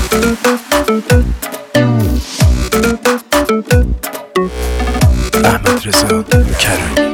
احمد رضا کرمی.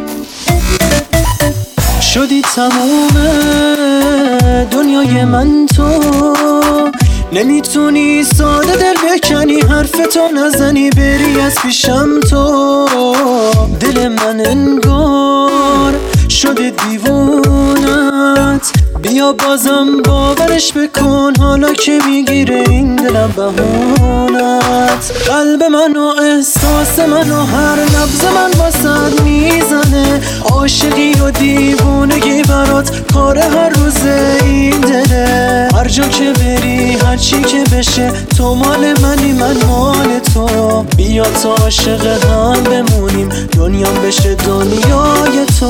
شدی تموم دنیای من تو، نمیتونی ساده دل بکنی، حرفتو نزنی بری از پیشم تو. دل من انگار شده دیوونت، بیا بازم باورش بکن، حالا که میگیره این دلم بهونت. قلب من و احساس من و هر نبض من واسد میزنه، عاشقی و دیوونگی برات کار هر روزه این دله. هر جا که بری هر چی که بشه تو مال منی من مال تو، بیا تا عاشق هم بمونیم دنیام بشه دنیای تو.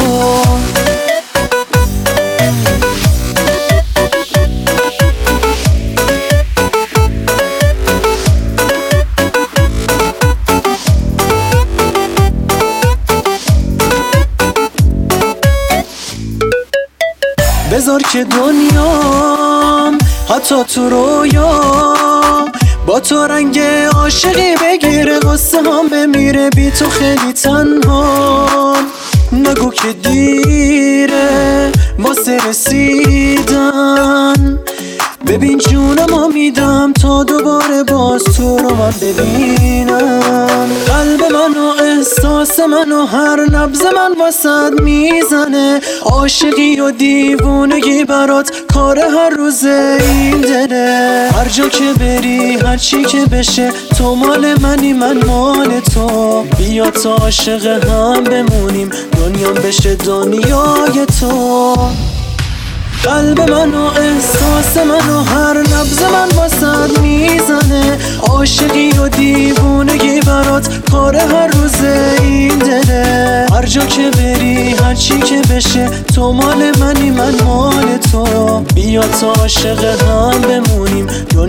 بذار که دنیام حتی تو رویا با تو رنگ عاشقی بگیره، قصه هم بمیره بی تو خیلی تنها. نگو که دیره واسه رسیدن، ببین جونم میدم تا دوباره باز تو رو من ببینم. قلب من و احساس من و هر نبض من واسد میزنه، عاشقی و دیوونگی برات کار هر روزه این دله. هر جا که بری هر چی که بشه تو مال منی من مال تو، بیا تا عاشق هم بمونیم دنیام بشه دنیای تو. قلب من و احساس من و هر نبض من واسد میزنه، عاشقی و دیوونگی برات کار هر روزه این دله. هر جا که بری هر چی که بشه تو مال منی من مال تو، بیا تا عاشق هم بمونیم